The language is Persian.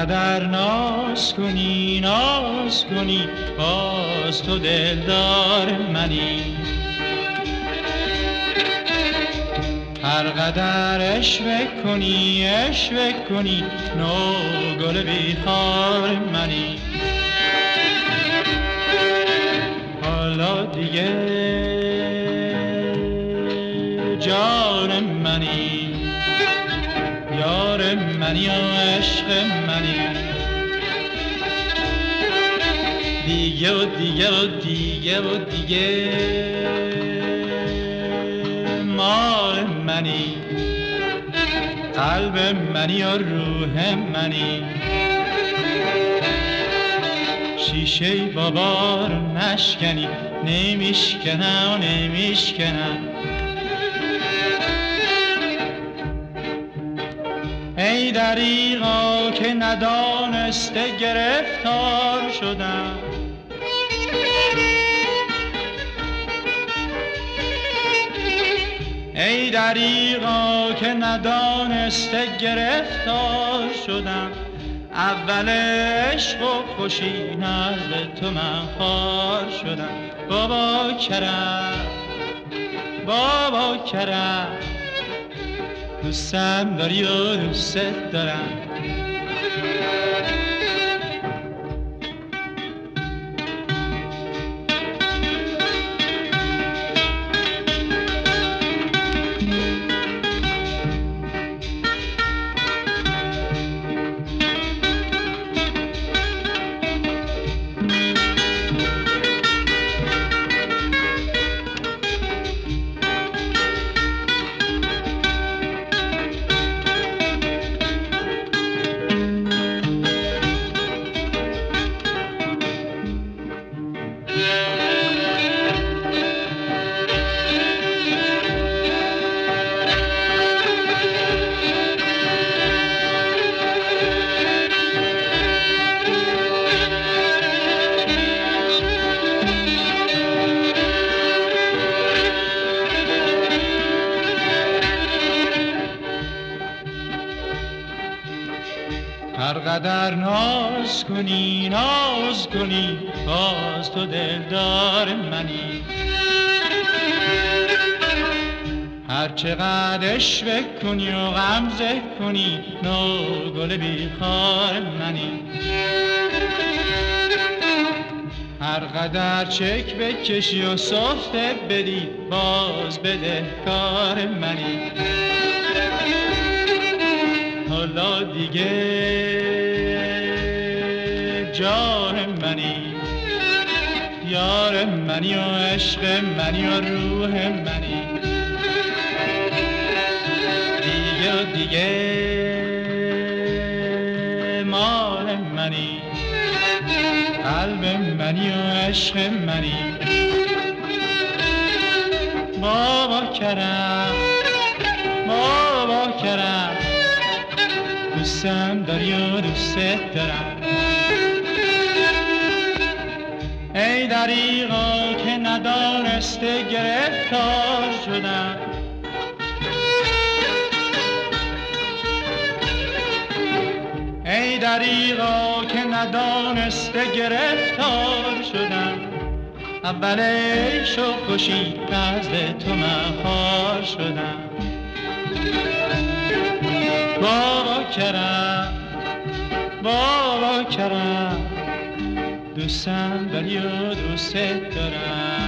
قدر ناز کنی باز تو دلدار منی. هر قدر عشق کنی نو گل بیخار منی. حالا دیگه جان منی، یار منی و عشق منی. دیگه و دیگه و دیگه و دیگه مال منی، قلب منی و روح منی. شیشه بابا رو نشکنی، نمیشکنم ای دریغا که ندانسته گرفتار شدم. ای دریغا که ندانسته گرفتار شدم. اول عشق و خوشی نزد تو من خوار شدم. بابا کرم دوستم داری و دوست دارم. هر قدر ناز کنی باز تو دلدار منی. هر چقدر عشق کنی و غمزه کنی نو گل بیخار منی. هر قدر چک بکشی و سفته بدی باز بدهکار منی. حالا دیگه جان منی، یار منی و عشق منی و روح منی. دیگه و دیگه مال منی، قلب منی و عشق منی. بابا کرم دوستم داری و دوست دارم. ای دریغا که ندانسته گرفتار شدم. ای دریغا که ندانسته گرفتار شدم. اول عشق و خوشی نزد تو من خوار شدم. بابا کرم دوستم داری و دوست دارم.